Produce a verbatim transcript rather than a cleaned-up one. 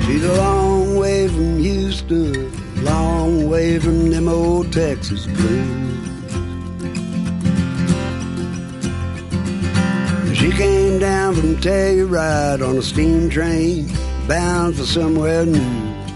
She's a long way from Houston, long way from them old Texas blues. She came down from Telluride on a steam train, bound for somewhere new.